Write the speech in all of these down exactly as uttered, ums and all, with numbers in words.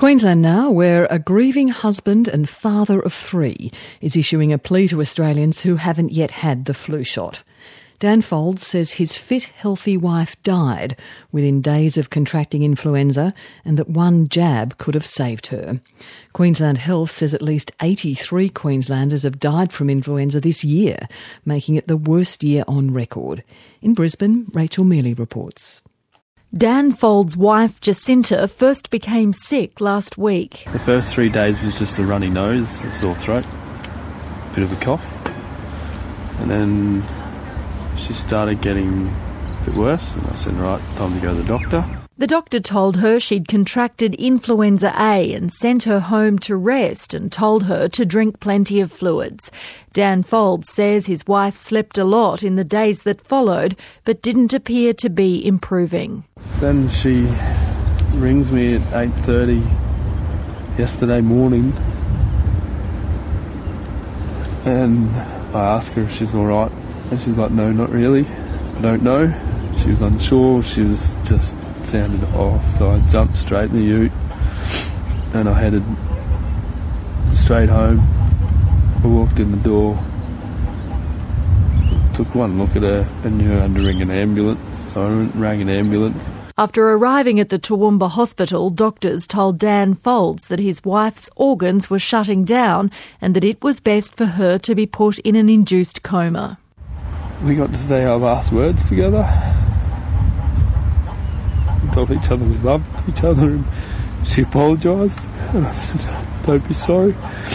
Queensland now, where a grieving husband and father of three is issuing a plea to Australians who haven't yet had the flu shot. Dan Folds says his fit, healthy wife died within days of contracting influenza and that one jab could have saved her. Queensland Health says at least eighty-three Queenslanders have died from influenza this year, making it the worst year on record. In Brisbane, Rachel Mealy reports. Dan Folds' wife, Jacinta, first became sick last week. The first three days was just a runny nose, a sore throat, a bit of a cough. And then she started getting a bit worse, and I said, right, it's time to go to the doctor. The doctor told her she'd contracted influenza A and sent her home to rest and told her to drink plenty of fluids. Dan Folds says his wife slept a lot in the days that followed, but didn't appear to be improving. Then she rings me at eight thirty yesterday morning, and I ask her if she's all right, and she's like, no, not really. I don't know. She was unsure. She was just sounded off, so I jumped straight in the ute and I headed straight home. I walked in the door, took one look at her and knew I had to ring an ambulance, so I rang an ambulance. After arriving at the Toowoomba hospital, doctors told Dan Folds that his wife's organs were shutting down and that it was best for her to be put in an induced coma. We got to say our last words together. We told each other we loved each other, and she apologised. And I said, don't be sorry.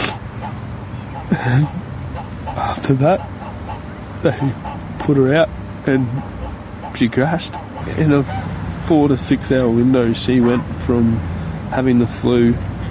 And after that, they put her out and she crashed. In a four to six hour window, she went from having the flu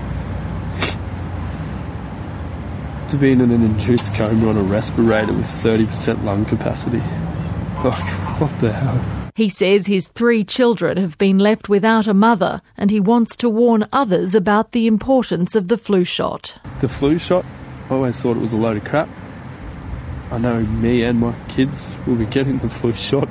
to being in an induced coma on a respirator with thirty percent lung capacity. Like, what the hell? He says his three children have been left without a mother and he wants to warn others about the importance of the flu shot. The flu shot, I always thought it was a load of crap. I know me and my kids will be getting the flu shot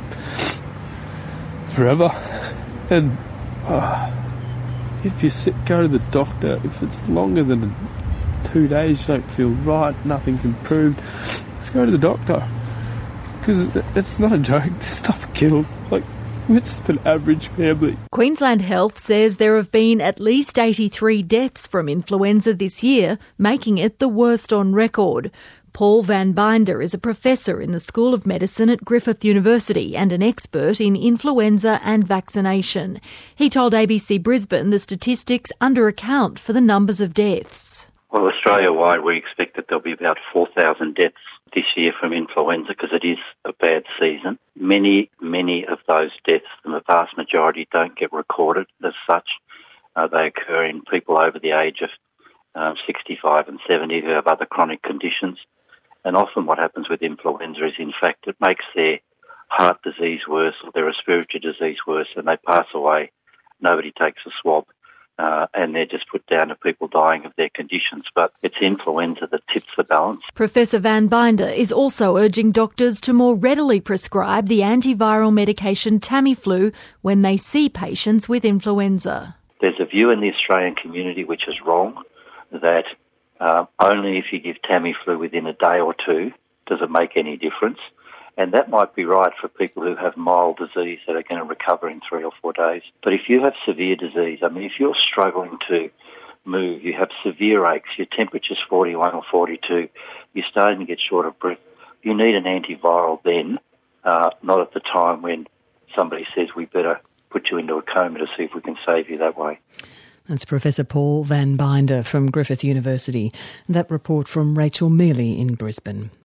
forever. And uh, if you're sick, go to the doctor. If it's longer than two days, you don't feel right, nothing's improved, just go to the doctor. Because it's not a joke, this stuff kills. Like, we're just an average family. Queensland Health says there have been at least eighty-three deaths from influenza this year, making it the worst on record. Paul Van Binder is a professor in the School of Medicine at Griffith University and an expert in influenza and vaccination. He told A B C Brisbane the statistics under-account for the numbers of deaths. Well, Australia-wide, we expect that there'll be about four thousand deaths this year from influenza because it is a bad season. Many, many of those deaths, and the vast majority, don't get recorded as such. Uh, they occur in people over the age of um, sixty-five and seventy who have other chronic conditions. And often what happens with influenza is, in fact, it makes their heart disease worse or their respiratory disease worse, and they pass away. Nobody takes a swab. Uh, and they're just put down to people dying of their conditions. But it's influenza that tips the balance. Professor Van Binder is also urging doctors to more readily prescribe the antiviral medication Tamiflu when they see patients with influenza. There's a view in the Australian community which is wrong, that uh, only if you give Tamiflu within a day or two does it make any difference. And that might be right for people who have mild disease that are going to recover in three or four days. But if you have severe disease, I mean, if you're struggling to move, you have severe aches, your temperature's forty-one or forty-two, you're starting to get short of breath, you need an antiviral then, uh, not at the time when somebody says we better put you into a coma to see if we can save you that way. That's Professor Paul Van Binder from Griffith University. That report from Rachel Mealy in Brisbane.